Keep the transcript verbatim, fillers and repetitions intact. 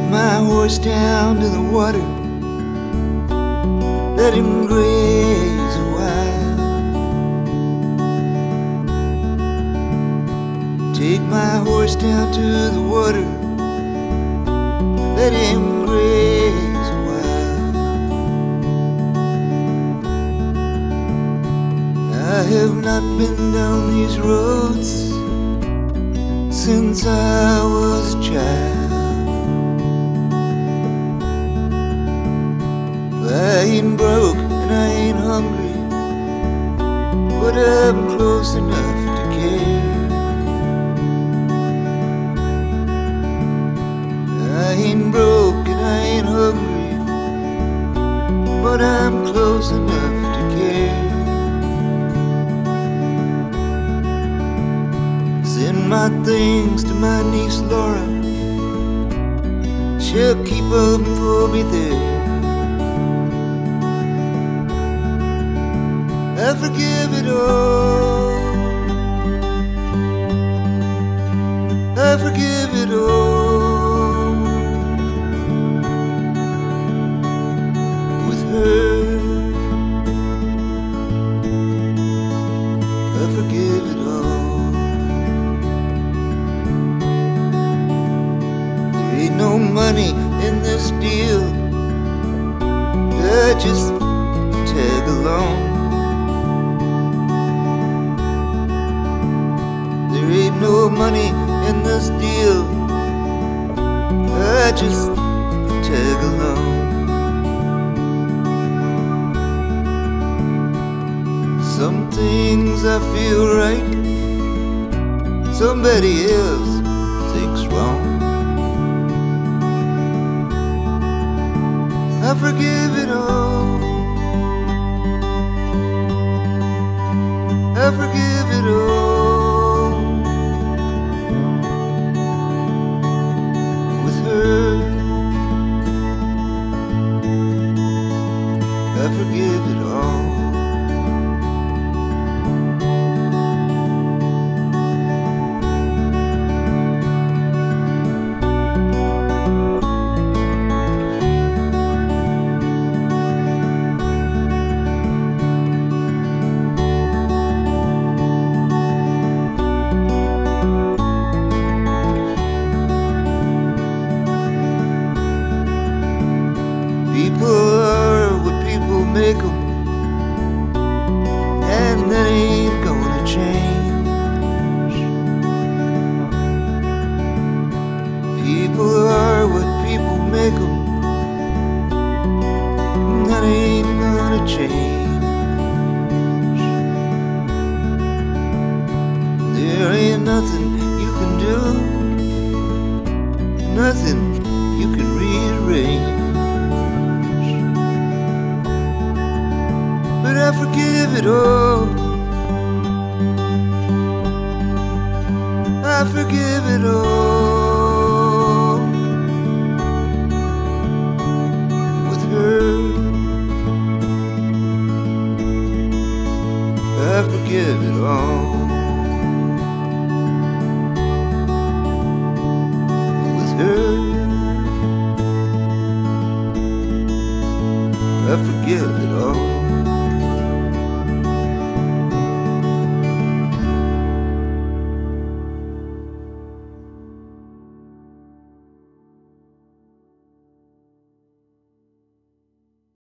my horse down to the water, let him graze a while. Take my horse down to the water, let him graze a while. I have not been down these roads since I was a child. I ain't broke and I ain't hungry, but I'm close enough to care. I ain't broke and I ain't hungry, but I'm close enough to care. Send my things to my niece Laura, she'll keep them for me there. I forgive it all, I forgive it all. With her, I forgive it all. There ain't no money in this deal, I just tag along. There ain't no money in this deal, I just tag along. Some things I feel right, somebody else thinks wrong. I forgive it all, I forgive it all. I forgive it all. People are what people make them, and that ain't gonna change. People are what people make them, and that ain't gonna change. There ain't nothing you can do, nothing you can rearrange. But I forgive it all, I forgive it all. With her, I forgive it all. With her, I forgive it all.